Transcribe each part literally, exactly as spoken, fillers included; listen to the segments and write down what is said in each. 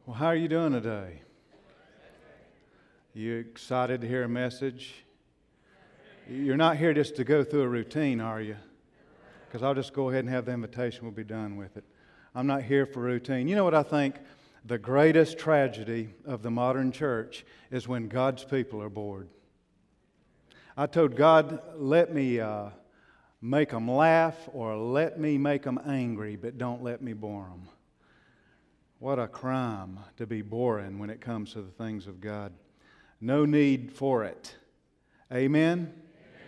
Well, how are you doing today? You excited to hear a message? You're not here just to go through a routine, are you? Because I'll just go ahead and have the invitation. We'll be done with it. I'm not here for routine. You know what I think? The greatest tragedy of the modern church is when God's people are bored. I told God, let me uh, make them laugh or let me make them angry, but don't let me bore them. What a crime to be boring when it comes to the things of God. No need for it. Amen? Amen?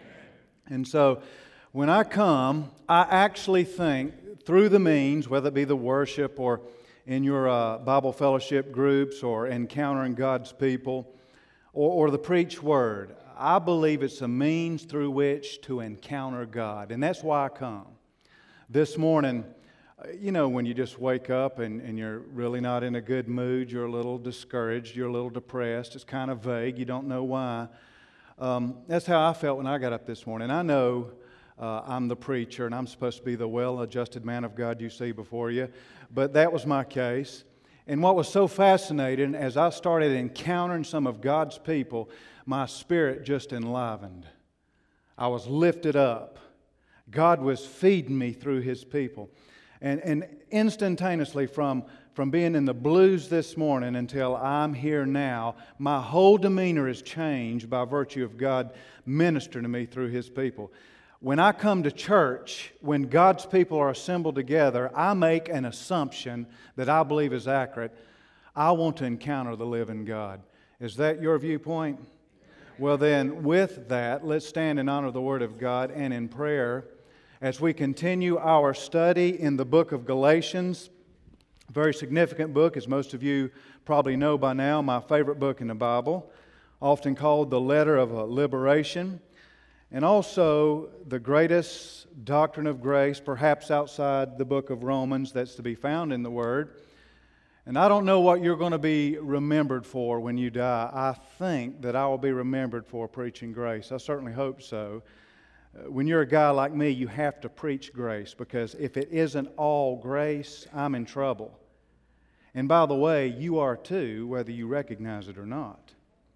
And so, when I come, I actually think through the means, whether it be the worship or in your uh, Bible fellowship groups or encountering God's people or, or the preached word, I believe it's a means through which to encounter God. And that's why I come. This morning, you know, when you just wake up and, and you're really not in a good mood, you're a little discouraged, you're a little depressed, it's kind of vague, you don't know why. Um, that's how I felt when I got up this morning. I know uh, I'm the preacher and I'm supposed to be the well-adjusted man of God you see before you, but that was my case. And what was so fascinating, as I started encountering some of God's people, my spirit just enlivened. I was lifted up. God was feeding me through His people. And, and instantaneously from, from being in the blues this morning until I'm here now, my whole demeanor is changed by virtue of God ministering to me through His people. When I come to church, when God's people are assembled together, I make an assumption that I believe is accurate. I want to encounter the living God. Is that your viewpoint? Well then, with that, let's stand in honor of the Word of God and in prayer as we continue our study in the book of Galatians. A very significant book, as most of you probably know by now, my favorite book in the Bible, often called the letter of liberation, and also the greatest doctrine of grace, perhaps outside the book of Romans, that's to be found in the Word. And I don't know what you're going to be remembered for when you die. I think that I will be remembered for preaching grace. I certainly hope so. When you're a guy like me, you have to preach grace, because if it isn't all grace, I'm in trouble. And by the way, you are too, whether you recognize it or not.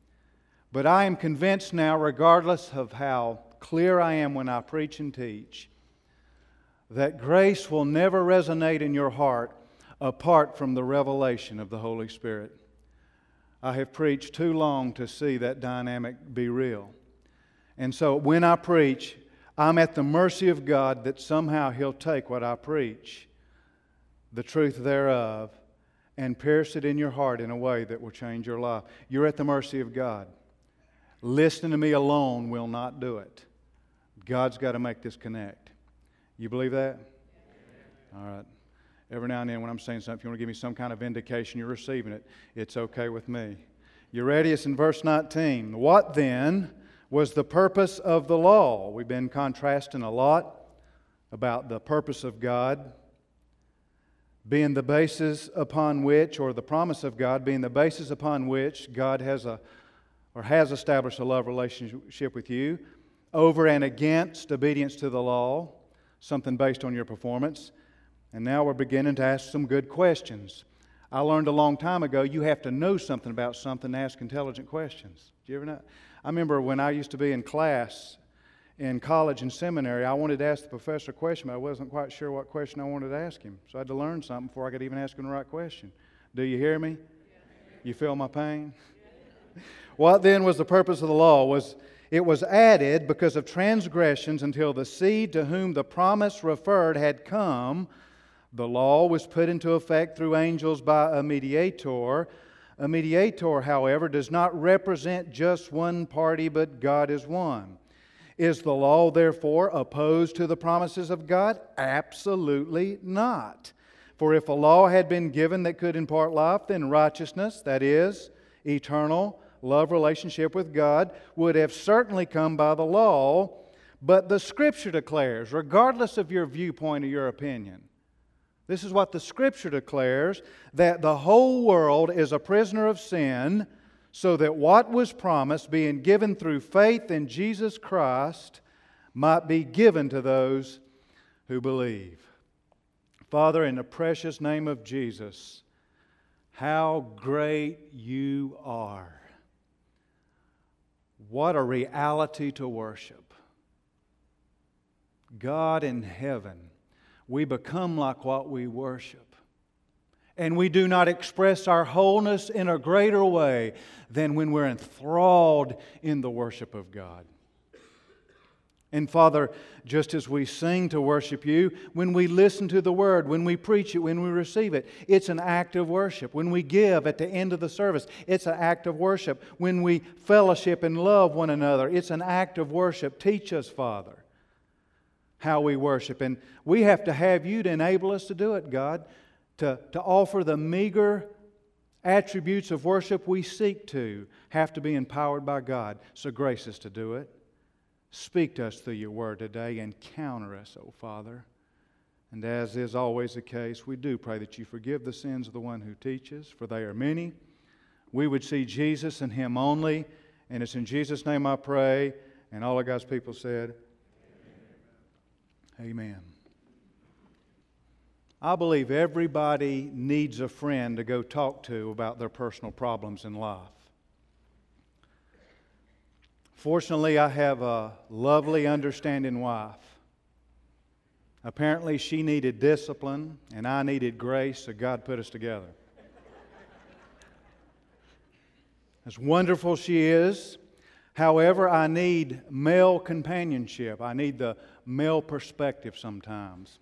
But I am convinced now, regardless of how clear I am when I preach and teach, that grace will never resonate in your heart apart from the revelation of the Holy Spirit. I have preached too long to see that dynamic be real. And so when I preach, I'm at the mercy of God that somehow He'll take what I preach, the truth thereof, and pierce it in your heart in a way that will change your life. You're at the mercy of God. Listening to me alone will not do it. God's got to make this connect. You believe that? All right. Every now and then when I'm saying something, if you want to give me some kind of indication you're receiving it, it's okay with me. You ready? It's in verse nineteen. What then was the purpose of the law? We've been contrasting a lot about the purpose of God being the basis upon which, or the promise of God being the basis upon which God has a or has established a love relationship with you, over and against obedience to the law, something based on your performance. And now we're beginning to ask some good questions. I learned a long time ago you have to know something about something to ask intelligent questions. Did you ever know? I remember when I used to be in class in college and seminary, I wanted to ask the professor a question, but I wasn't quite sure what question I wanted to ask him. So I had to learn something before I could even ask him the right question. Do you hear me? You feel my pain? What then was the purpose of the law? Was it was added because of transgressions until the seed to whom the promise referred had come. The law was put into effect through angels by a mediator. A mediator, however, does not represent just one party, but God is one. Is the law, therefore, opposed to the promises of God? Absolutely not. For if a law had been given that could impart life, then righteousness, that is, eternal love relationship with God, would have certainly come by the law. But the Scripture declares, regardless of your viewpoint or your opinion, this is what the Scripture declares, that the whole world is a prisoner of sin, so that what was promised, being given through faith in Jesus Christ, might be given to those who believe. Father, in the precious name of Jesus, How great you are. What a reality to worship. God in heaven, we become like what we worship. And we do not express our wholeness in a greater way than when we're enthralled in the worship of God. And Father, just as we sing to worship You, when we listen to the Word, when we preach it, when we receive it, it's an act of worship. When we give at the end of the service, it's an act of worship. When we fellowship and love one another, it's an act of worship. Teach us, Father, how we worship. And we have to have You to enable us to do it, God, to, to offer the meager attributes of worship we seek to, have to be empowered by God. So grace us to do it. Speak to us through Your Word today. Encounter us, O Father. And as is always the case, we do pray that You forgive the sins of the one who teaches, for they are many. We would see Jesus and Him only. And it's in Jesus' name I pray. And all of God's people said, Amen. Amen. I believe everybody needs a friend to go talk to about their personal problems in life. Fortunately, I have a lovely, understanding wife. Apparently, she needed discipline, and I needed grace, so God put us together. As wonderful she is, however, I need male companionship. I need the male perspective sometimes.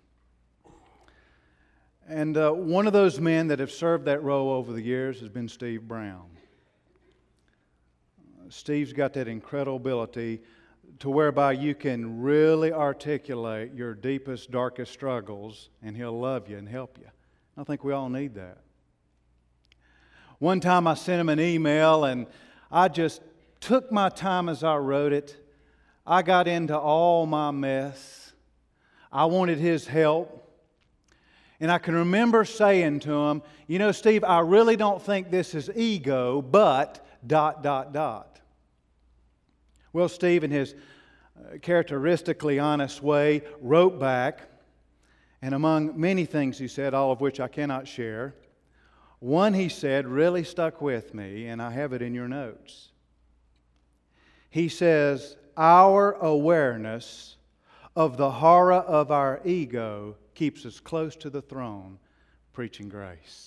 And uh, one of those men that have served that role over the years has been Steve Brown. Steve's got that incredible ability to whereby you can really articulate your deepest, darkest struggles, and he'll love you and help you. I think we all need that. One time I sent him an email, and I just took my time as I wrote it. I got into all my mess. I wanted his help. And I can remember saying to him, you know, Steve, I really don't think this is ego, but dot, dot, dot. Well, Steve, in his characteristically honest way, wrote back, and among many things he said, all of which I cannot share, one he said really stuck with me, and I have it in your notes. He says, our awareness of the horror of our ego keeps us close to the throne, preaching grace.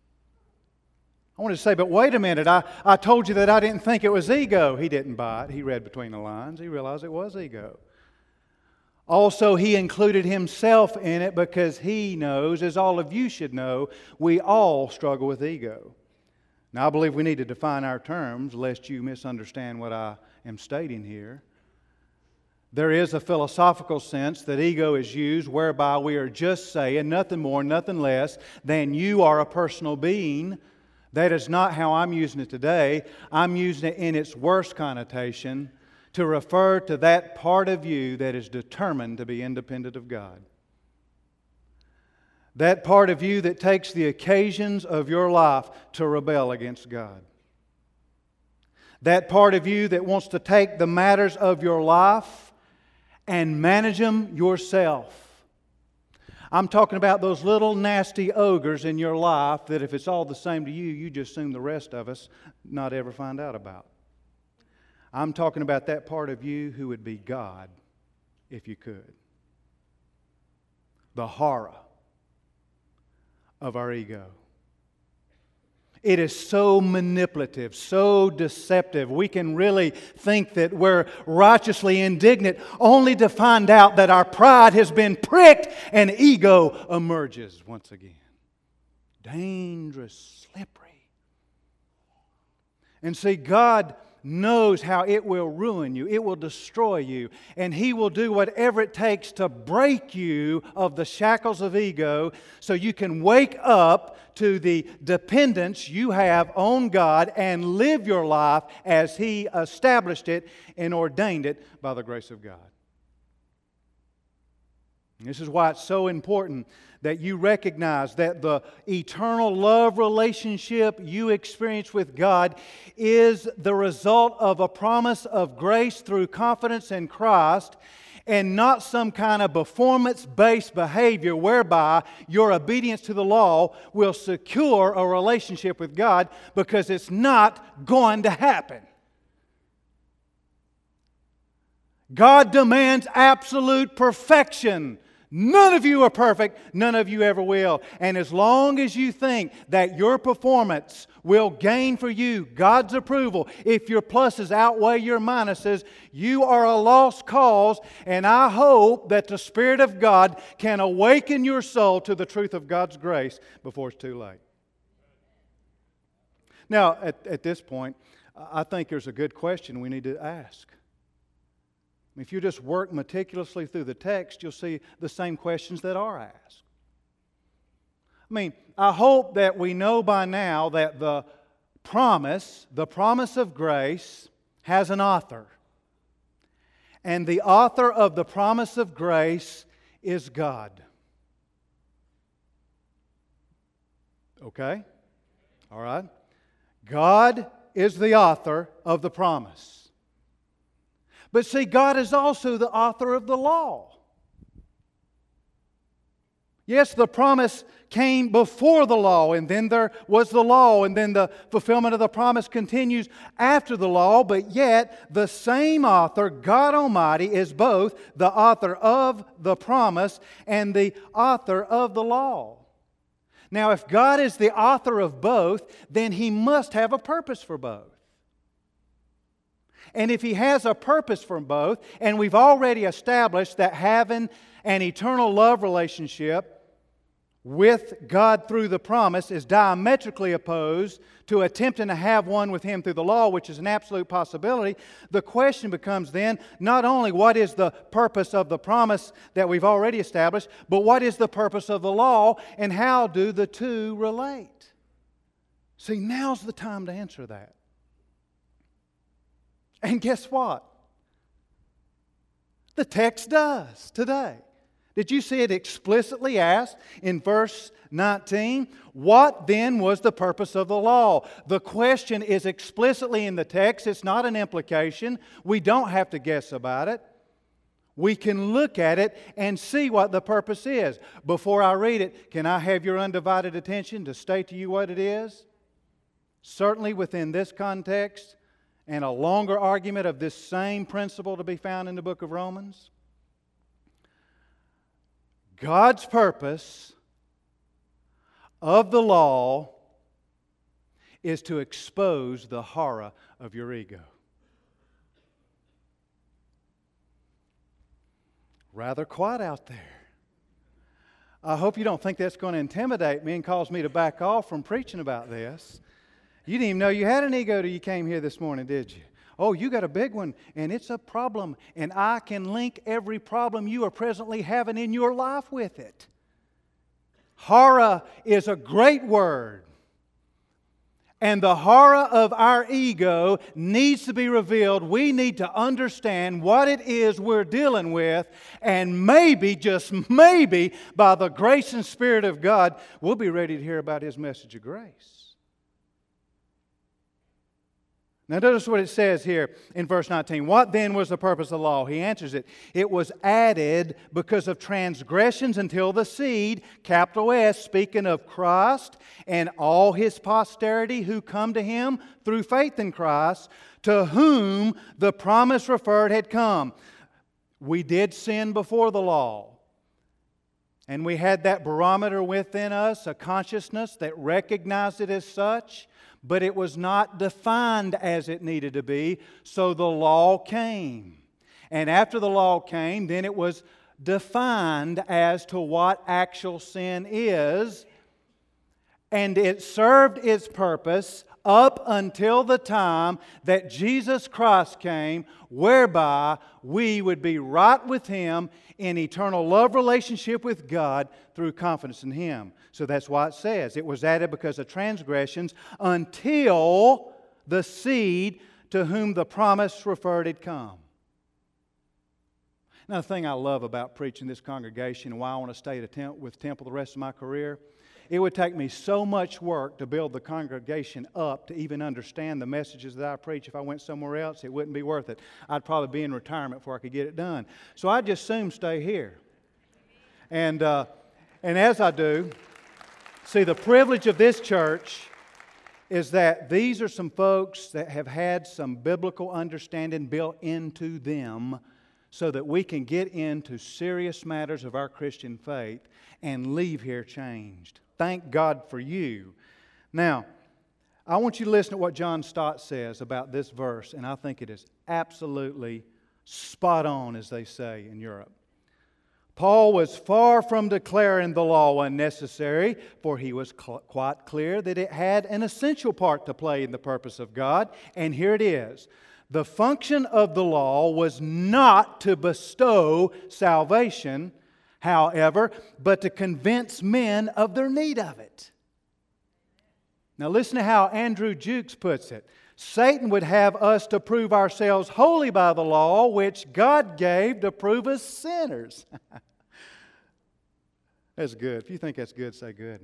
I wanted to say, but wait a minute, I, I told you that I didn't think it was ego. He didn't buy it. He read between the lines. He realized it was ego. Also, he included himself in it because he knows, as all of you should know, we all struggle with ego. Now, I believe we need to define our terms, lest you misunderstand what I am stating here. There is a philosophical sense that ego is used whereby we are just saying nothing more, nothing less than you are a personal being. That is not how I'm using it today. I'm using it in its worst connotation to refer to that part of you that is determined to be independent of God. That part of you that takes the occasions of your life to rebel against God. That part of you that wants to take the matters of your life and manage them yourself. I'm talking about those little nasty ogres in your life that if it's all the same to you, you just assume the rest of us not ever find out about. I'm talking about that part of you who would be God if you could. The horror of our ego. It is so manipulative, so deceptive. We can really think that we're righteously indignant only to find out that our pride has been pricked and ego emerges once again. Dangerous, slippery. And see, God knows how it will ruin you. It will destroy you. And He will do whatever it takes to break you of the shackles of ego so you can wake up to the dependence you have on God and live your life as He established it and ordained it by the grace of God. And this is why it's so important that you recognize that the eternal love relationship you experience with God is the result of a promise of grace through confidence in Christ, and not some kind of performance-based behavior whereby your obedience to the law will secure a relationship with God, because it's not going to happen. God demands absolute perfection. None of you are perfect. None of you ever will. And as long as you think that your performance will gain for you God's approval, if your pluses outweigh your minuses, you are a lost cause. And I hope that the Spirit of God can awaken your soul to the truth of God's grace before it's too late. Now, at, at this point, I think there's a good question we need to ask. If you just work meticulously through the text, you'll see the same questions that are asked. I mean, I hope that we know by now that the promise, the promise of grace, has an author. And the author of the promise of grace is God. Okay? All right? God is the author of the promise. But see, God is also the author of the law. Yes, the promise came before the law, and then there was the law, and then the fulfillment of the promise continues after the law, but yet the same author, God Almighty, is both the author of the promise and the author of the law. Now, if God is the author of both, then He must have a purpose for both. And if He has a purpose for both, and we've already established that having an eternal love relationship with God through the promise is diametrically opposed to attempting to have one with Him through the law, which is an absolute possibility, the question becomes then not only what is the purpose of the promise that we've already established, but what is the purpose of the law, and how do the two relate? See, now's the time to answer that. And guess what? The text does today. Did you see it explicitly asked in verse nineteen? What then was the purpose of the law? The question is explicitly in the text. It's not an implication. We don't have to guess about it. We can look at it and see what the purpose is. Before I read it, can I have your undivided attention to state to you what it is? Certainly within this context, and a longer argument of this same principle to be found in the book of Romans. God's purpose of the law is to expose the horror of your ego. Rather quiet out there. I hope you don't think that's going to intimidate me and cause me to back off from preaching about this. You didn't even know you had an ego till you came here this morning, did you? Oh, you got a big one, and it's a problem, and I can link every problem you are presently having in your life with it. Horror is a great word. And the horror of our ego needs to be revealed. We need to understand what it is we're dealing with, and maybe, just maybe, by the grace and Spirit of God, we'll be ready to hear about His message of grace. Now notice what it says here in verse nineteen. What then was the purpose of the law? He answers it. It was added because of transgressions until the seed, capital S, speaking of Christ and all His posterity who come to Him through faith in Christ, to whom the promise referred had come. We did sin before the law. And we had that barometer within us, a consciousness that recognized it as such. But it was not defined as it needed to be, so the law came. And after the law came, then it was defined as to what actual sin is, and it served its purpose up until the time that Jesus Christ came, whereby we would be right with Him in eternal love relationship with God through confidence in Him. So that's why it says it was added because of transgressions until the seed to whom the promise referred had come. Now, the thing I love about preaching this congregation and why I want to stay at a temp- with Temple the rest of my career it would take me so much work to build the congregation up to even understand the messages that I preach. If I went somewhere else, it wouldn't be worth it. I'd probably be in retirement before I could get it done. So I'd just soon stay here. And, uh, and as I do, see, the privilege of this church is that these are some folks that have had some biblical understanding built into them so that we can get into serious matters of our Christian faith and leave here changed. Thank God for you. Now, I want you to listen to what John Stott says about this verse, and I think it is absolutely spot on, as they say in Europe. Paul was far from declaring the law unnecessary, for he was cl- quite clear that it had an essential part to play in the purpose of God. And here it is. The function of the law was not to bestow salvation, however, but to convince men of their need of it. Now listen to how Andrew Jukes puts it. Satan would have us to prove ourselves holy by the law, which God gave to prove us sinners. That's good. If you think that's good, say good.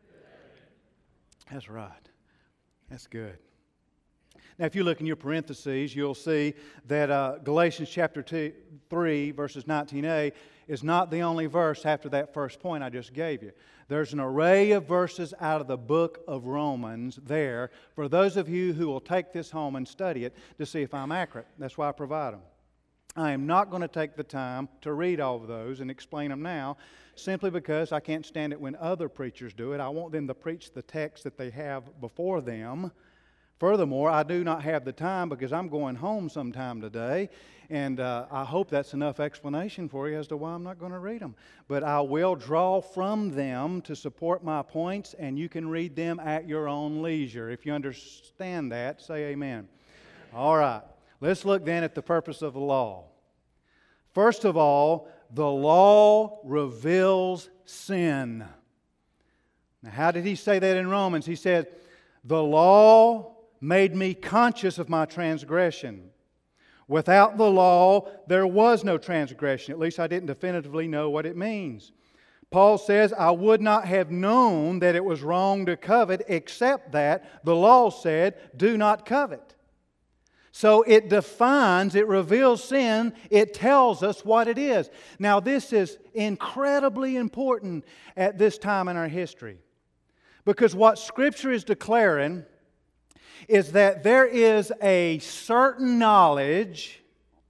That's right. That's good. Now, if you look in your parentheses, you'll see that uh, Galatians chapter two, three, verses nineteen a, is not the only verse after that first point I just gave you. There's an array of verses out of the book of Romans there for those of you who will take this home and study it to see if I'm accurate. That's why I provide them. I am not going to take the time to read all of those and explain them now, simply because I can't stand it when other preachers do it. I want them to preach the text that they have before them. Furthermore, I do not have the time because I'm going home sometime today, and uh, I hope that's enough explanation for you as to why I'm not going to read them. But I will draw from them to support my points, and you can read them at your own leisure. If you understand that, say amen. All right. Let's look then at the purpose of the law. First of all, the law reveals sin. Now, how did he say that in Romans? He said, the law made me conscious of my transgression. Without the law, there was no transgression. At least I didn't definitively know what it means. Paul says, I would not have known that it was wrong to covet, except that the law said, do not covet. So it defines, it reveals sin, it tells us what it is. Now this is incredibly important at this time in our history. Because what Scripture is declaring is that there is a certain knowledge,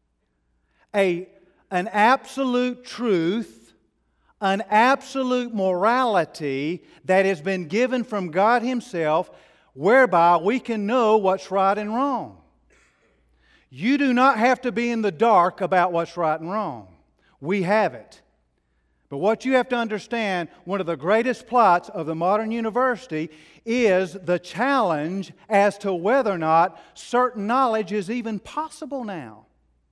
a, an absolute truth, an absolute morality that has been given from God Himself, whereby we can know what's right and wrong. You do not have to be in the dark about what's right and wrong. We have it. But what you have to understand, one of the greatest plots of the modern university is the challenge as to whether or not certain knowledge is even possible now.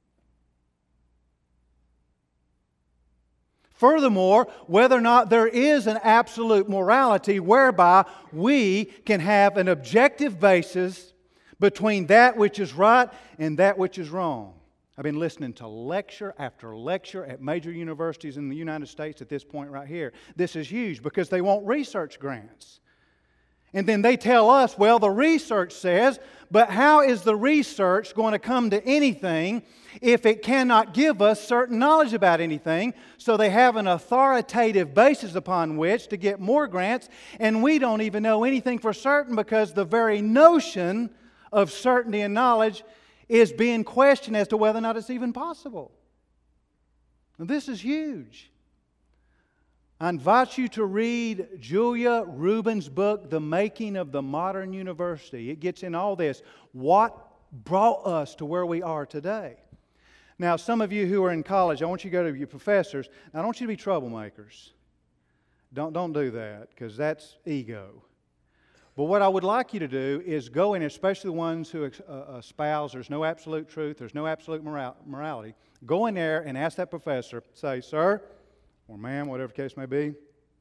Furthermore, whether or not there is an absolute morality whereby we can have an objective basis between that which is right and that which is wrong. I've been listening to lecture after lecture at major universities in the United States at this point right here. This is huge because they want research grants. And then they tell us, well, the research says, but how is the research going to come to anything if it cannot give us certain knowledge about anything? So they have an authoritative basis upon which to get more grants, and we don't even know anything for certain because the very notion of certainty and knowledge is being questioned as to whether or not it's even possible. Now, this is huge. I invite you to read Julia Rubin's book, The Making of the Modern University. It gets in all this. What brought us to where we are today? Now, some of you who are in college, I want you to go to your professors. I don't want you to be troublemakers. Don't, don't do that, because that's ego. But what I would like you to do is go in, especially the ones who uh, espouse there's no absolute truth, there's no absolute moral- morality. Go in there and ask that professor, say, sir, or ma'am, whatever the case may be,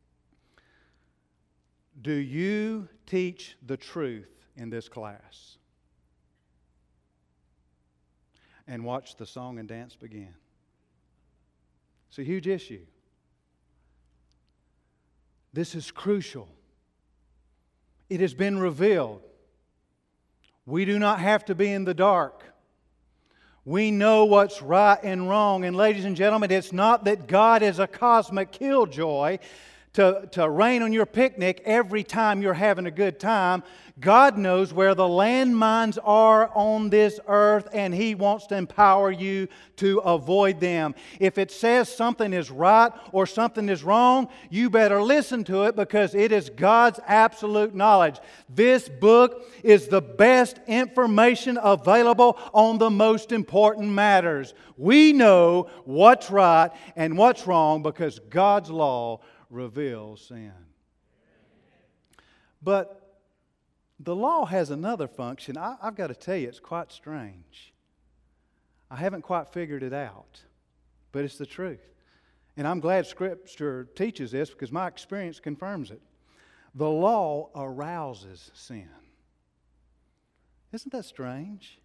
do you teach the truth in this class? And watch the song and dance begin. It's a huge issue. This is crucial. It has been revealed. We do not have to be in the dark. We know what's right and wrong. And ladies and gentlemen, it's not that God is a cosmic killjoy to, to rain on your picnic every time you're having a good time. God knows where the landmines are on this earth, and He wants to empower you to avoid them. If it says something is right or something is wrong, you better listen to it, because it is God's absolute knowledge. This book is the best information available on the most important matters. We know what's right and what's wrong because God's law reveals sin. But the law has another function. I, I've got to tell you, it's quite strange. I haven't quite figured it out, but it's the truth. And I'm glad Scripture teaches this, because my experience confirms it. The law arouses sin. Isn't that strange?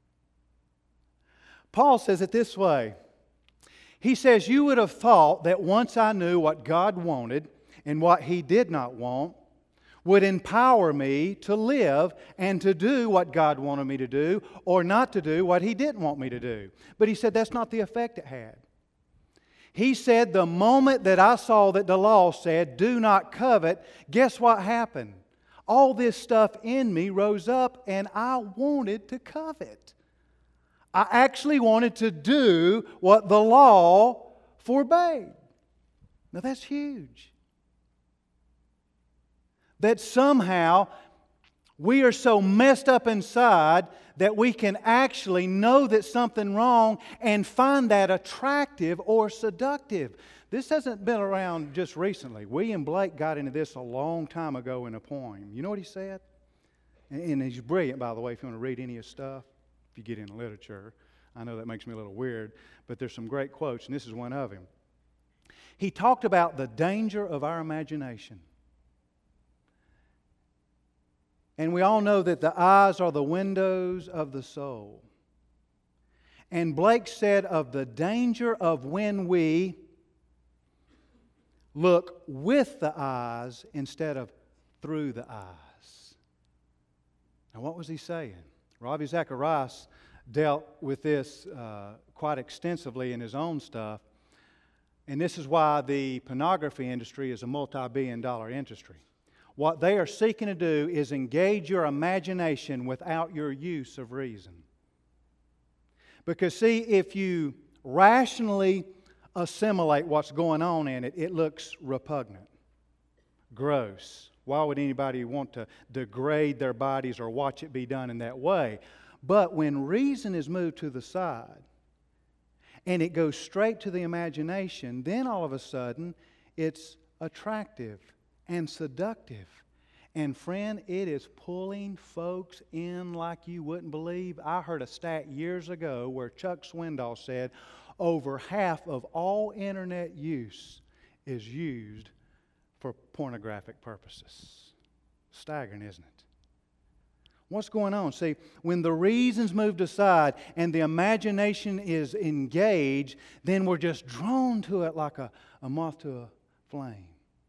Paul says it this way. He says, you would have thought that once I knew what God wanted and what He did not want, would empower me to live and to do what God wanted me to do, or not to do what He didn't want me to do. But he said that's not the effect it had. He said the moment that I saw that the law said, do not covet, guess what happened? All this stuff in me rose up, and I wanted to covet. I actually wanted to do what the law forbade. Now that's huge. That somehow we are so messed up inside that we can actually know that something wrong and find that attractive or seductive. This hasn't been around just recently. William Blake got into this a long time ago in a poem. You know what he said? And he's brilliant, by the way, if you want to read any of his stuff, if you get into literature. I know that makes me a little weird, but there's some great quotes, and this is one of him. He talked about the danger of our imagination. And we all know that the eyes are the windows of the soul. And Blake said of the danger of when we look with the eyes instead of through the eyes. Now, what was he saying? Ravi Zacharias dealt with this uh, quite extensively in his own stuff. And this is why the pornography industry is a multi-billion dollar industry. What they are seeking to do is engage your imagination without your use of reason. Because see, if you rationally assimilate what's going on in it, it looks repugnant, gross. Why would anybody want to degrade their bodies or watch it be done in that way? But when reason is moved to the side and it goes straight to the imagination, then all of a sudden it's attractive and seductive. And friend, it is pulling folks in like you wouldn't believe. I heard a stat years ago where Chuck Swindoll said over half of all internet use is used for pornographic purposes. Staggering, isn't it? What's going on? See, when the reason's moved aside and the imagination is engaged, then we're just drawn to it like a, a moth to a flame.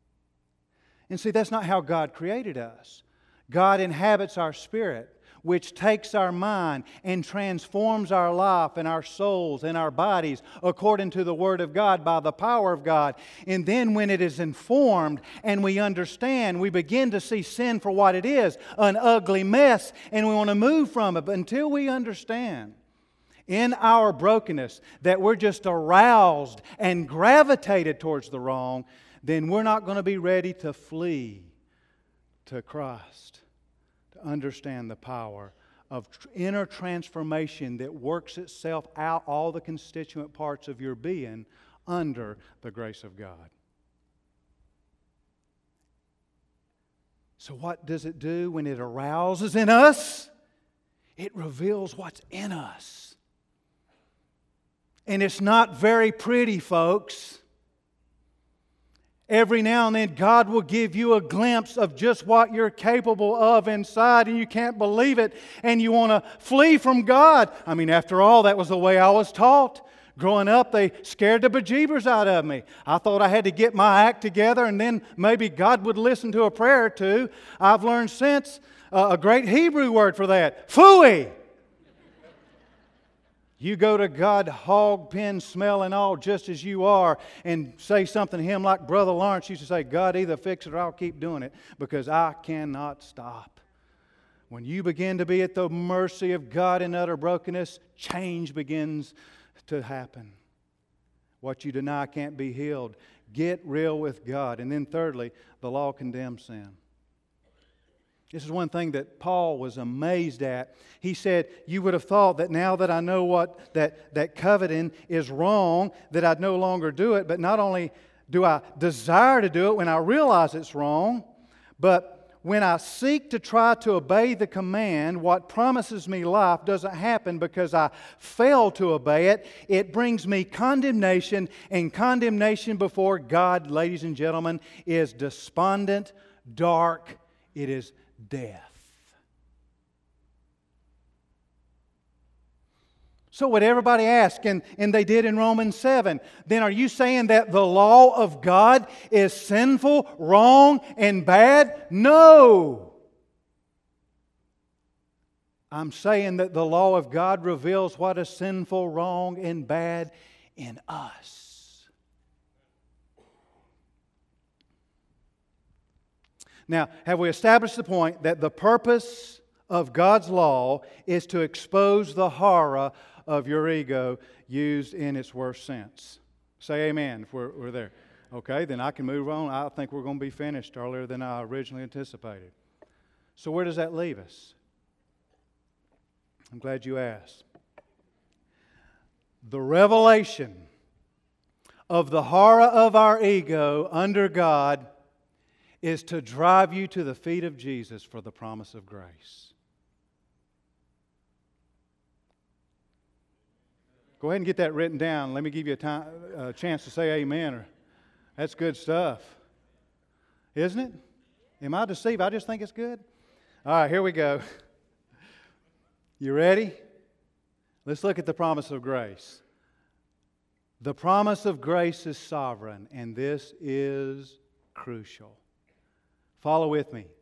And see, that's not how God created us. God inhabits our spirit, which takes our mind and transforms our life and our souls and our bodies according to the Word of God by the power of God. And then when it is informed and we understand, we begin to see sin for what it is, an ugly mess, and we want to move from it. But until we understand in our brokenness that we're just aroused and gravitated towards the wrong, then we're not going to be ready to flee to Christ, to understand the power of inner transformation that works itself out all the constituent parts of your being under the grace of God. So what does it do when it arouses in us? It reveals what's in us. And it's not very pretty, folks. Every now and then, God will give you a glimpse of just what you're capable of inside, and you can't believe it, and you want to flee from God. I mean, after all, that was the way I was taught. Growing up, they scared the bejeebers out of me. I thought I had to get my act together and then maybe God would listen to a prayer or two. I've learned since uh, a great Hebrew word for that, phooey. You go to God hog pen smell and all just as you are and say something to Him like Brother Lawrence used to say, God, either fix it or I'll keep doing it because I cannot stop. When you begin to be at the mercy of God in utter brokenness, change begins to happen. What you deny can't be healed. Get real with God. And then thirdly, the law condemns sin. This is one thing that Paul was amazed at. He said, you would have thought that now that I know what that, that coveting is wrong, that I'd no longer do it. But not only do I desire to do it when I realize it's wrong, but when I seek to try to obey the command, what promises me life doesn't happen because I fail to obey it. It brings me condemnation, and condemnation before God, ladies and gentlemen, is despondent, dark. It is death. So what everybody asked, and, and they did in Romans seven, then are you saying that the law of God is sinful, wrong, and bad? No. I'm saying that the law of God reveals what is sinful, wrong, and bad in us. Now, have we established the point that the purpose of God's law is to expose the horror of your ego used in its worst sense? Say amen if we're, we're there. Okay, then I can move on. I think we're going to be finished earlier than I originally anticipated. So where does that leave us? I'm glad you asked. The revelation of the horror of our ego under God is to drive you to the feet of Jesus for the promise of grace. Go ahead and get that written down. Let me give you a, time, a chance to say amen. Or, that's good stuff. Isn't it? Am I deceived? I just think it's good. All right, here we go. You ready? Let's look at the promise of grace. The promise of grace is sovereign, and this is crucial. Follow with me.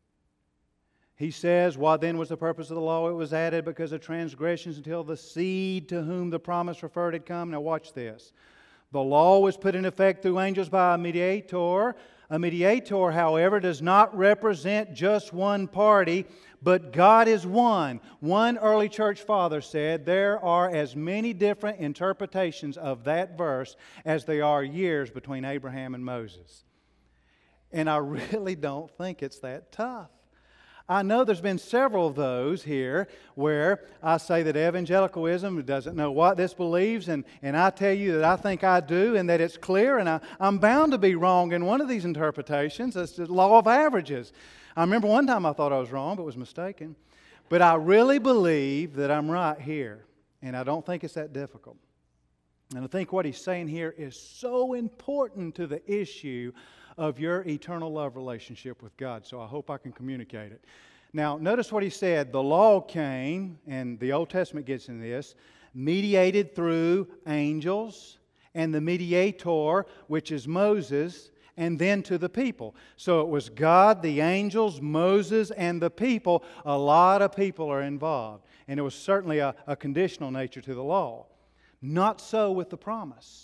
He says, what then was the purpose of the law? It was added because of transgressions until the seed to whom the promise referred had come. Now watch this. The law was put in effect through angels by a mediator. A mediator, however, does not represent just one party, but God is one. One early church father said, there are as many different interpretations of that verse as there are years between Abraham and Moses. And I really don't think it's that tough. I know there's been several of those here where I say that evangelicalism doesn't know what this believes, and, and I tell you that I think I do and that it's clear, and I, I'm bound to be wrong in one of these interpretations. It's the law of averages. I remember one time I thought I was wrong but was mistaken. But I really believe that I'm right here, and I don't think it's that difficult. And I think what he's saying here is so important to the issue of your eternal love relationship with God. So I hope I can communicate it. Now, notice what he said. The law came, and the Old Testament gets in this, mediated through angels and the mediator, which is Moses, and then to the people. So it was God, the angels, Moses, and the people. A lot of people are involved. And it was certainly a, a conditional nature to the law. Not so with the promise.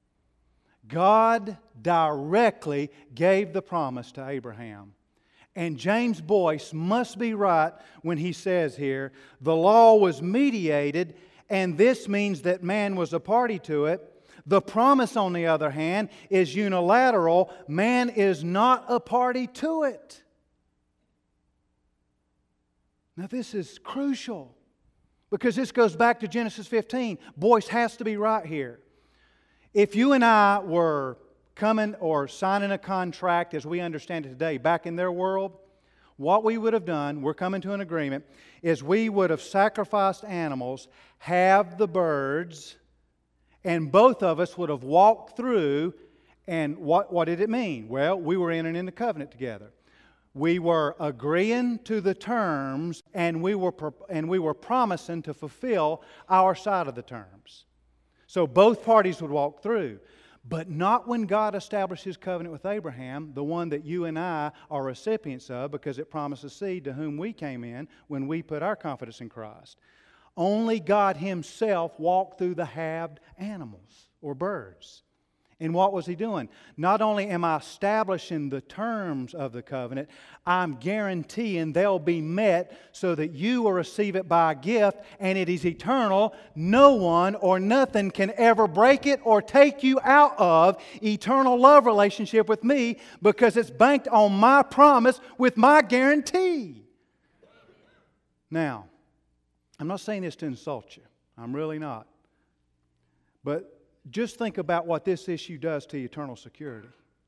God directly gave the promise to Abraham. And James Boyce must be right when he says here, the law was mediated, and this means that man was a party to it. The promise, on the other hand, is unilateral. Man is not a party to it. Now this is crucial because this goes back to Genesis fifteen. Boyce has to be right here. If you and I were coming or signing a contract as we understand it today, back in their world, what we would have done, we're coming to an agreement, is we would have sacrificed animals, halved the birds, and both of us would have walked through. And what, what did it mean? Well, we were entering into covenant together. We were agreeing to the terms, and we were, and we were promising to fulfill our side of the terms. So both parties would walk through. But not when God established His covenant with Abraham, the one that you and I are recipients of, because it promises seed to whom we came in when we put our confidence in Christ. Only God Himself walked through the halved animals or birds. And what was He doing? Not only am I establishing the terms of the covenant, I'm guaranteeing they'll be met so that you will receive it by a gift, and it is eternal. No one or nothing can ever break it or take you out of eternal love relationship with me, because it's banked on my promise with my guarantee. Now, I'm not saying this to insult you. I'm really not. But just think about what this issue does to eternal security.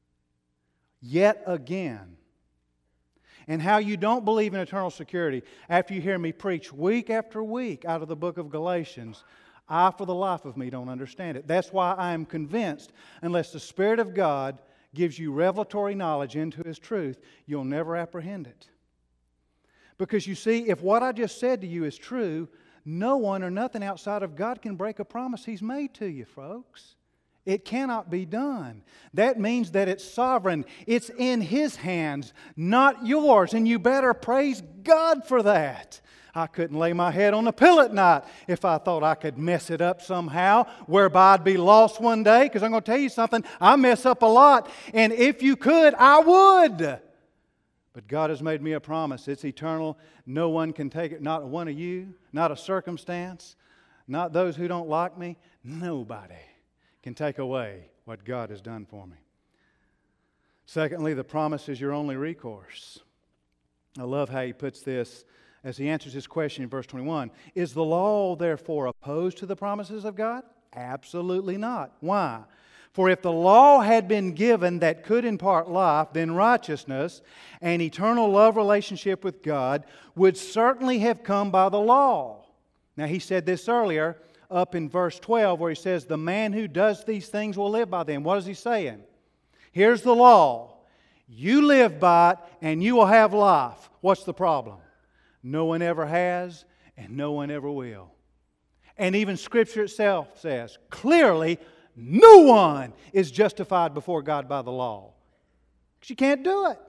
Yet again. And how you don't believe in eternal security after you hear me preach week after week out of the book of Galatians. I, for the life of me, don't understand it. That's why I am convinced, unless the Spirit of God gives you revelatory knowledge into His truth, you'll never apprehend it. Because you see, if what I just said to you is true, no one or nothing outside of God can break a promise He's made to you, folks. It cannot be done. That means that it's sovereign. It's in His hands, not yours. And you better praise God for that. I couldn't lay my head on a pillow at night if I thought I could mess it up somehow, whereby I'd be lost one day. Because I'm going to tell you something, I mess up a lot. And if you could, I would. But God has made me a promise. It's eternal. No one can take it. Not one of you. Not a circumstance. Not those who don't like me. Nobody can take away what God has done for me. Secondly, the promise is your only recourse. I love how he puts this as he answers his question in verse twenty-one. Is the law therefore opposed to the promises of God? Absolutely not. Why? For if the law had been given that could impart life, then righteousness and eternal love relationship with God would certainly have come by the law. Now he said this earlier up in verse twelve where he says, the man who does these things will live by them. What is he saying? Here's the law. You live by it and you will have life. What's the problem? No one ever has and no one ever will. And even Scripture itself says clearly, no one is justified before God by the law. Because you can't do it.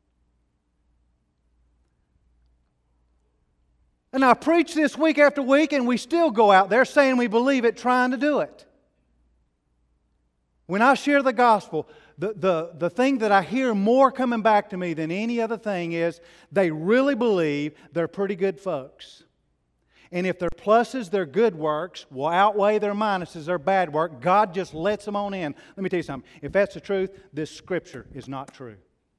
And I preach this week after week, and we still go out there saying we believe it, trying to do it. When I share the gospel, the, the, the thing that I hear more coming back to me than any other thing is they really believe they're pretty good folks. And if their pluses, their good works, will outweigh their minuses, their bad work, God just lets them on in. Let me tell you something. If that's the truth, this Scripture is not true.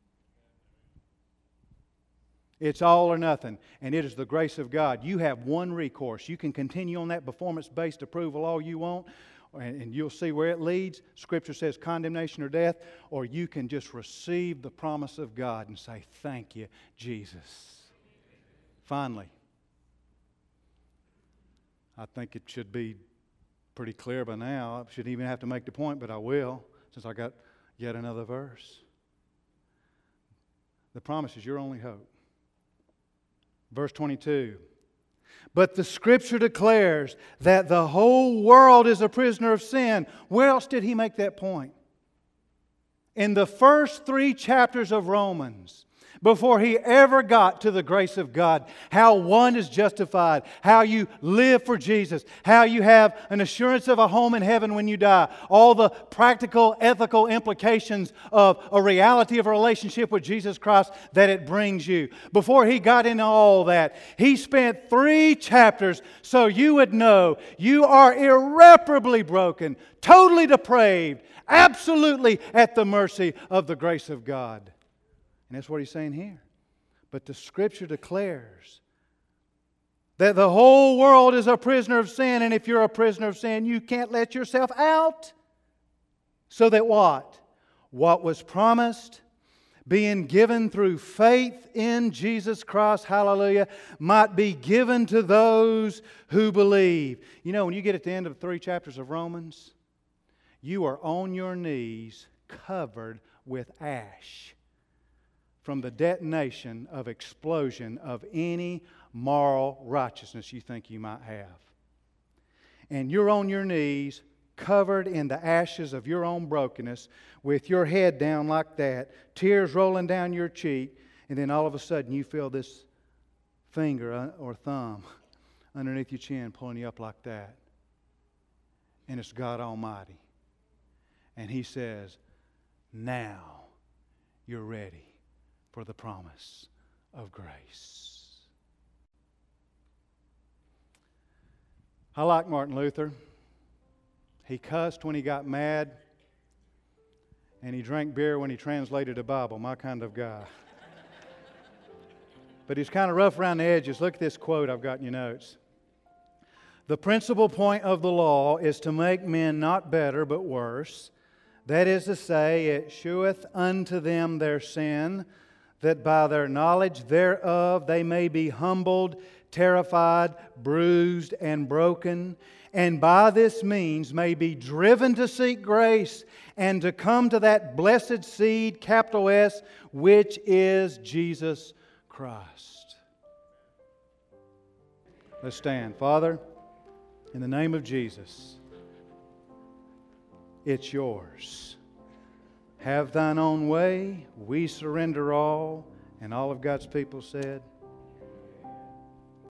It's all or nothing. And it is the grace of God. You have one recourse. You can continue on that performance-based approval all you want, and you'll see where it leads. Scripture says condemnation or death. Or you can just receive the promise of God and say, thank you, Jesus. Finally, I think it should be pretty clear by now. I shouldn't even have to make the point, but I will, since I got yet another verse. The promise is your only hope. Verse twenty-two. But the Scripture declares that the whole world is a prisoner of sin. Where else did he make that point? In the first three chapters of Romans. Before he ever got to the grace of God, how one is justified, how you live for Jesus, how you have an assurance of a home in heaven when you die, all the practical, ethical implications of a reality of a relationship with Jesus Christ that it brings you. Before he got into all that, he spent three chapters so you would know you are irreparably broken, totally depraved, absolutely at the mercy of the grace of God. And that's what he's saying here. But the Scripture declares that the whole world is a prisoner of sin. And if you're a prisoner of sin, you can't let yourself out. So that what? What was promised, being given through faith in Jesus Christ, hallelujah, might be given to those who believe. You know, when you get at the end of three chapters of Romans, you are on your knees covered with ash from the detonation of explosion of any moral righteousness you think you might have. And you're on your knees covered in the ashes of your own brokenness, with your head down like that, tears rolling down your cheek, and then all of a sudden you feel this finger or thumb underneath your chin pulling you up like that. And it's God Almighty. And He says, now you're ready for the promise of grace. I like Martin Luther. He cussed when he got mad, and he drank beer when he translated a Bible. My kind of guy. But he's kind of rough around the edges. Look at this quote I've got in your notes. The principal point of the law is to make men not better but worse. That is to say, it sheweth unto them their sin, that by their knowledge thereof they may be humbled, terrified, bruised, and broken, and by this means may be driven to seek grace and to come to that blessed seed, capital S, which is Jesus Christ. Let's stand. Father, in the name of Jesus, it's yours. Have thine own way. We surrender all. And all of God's people said,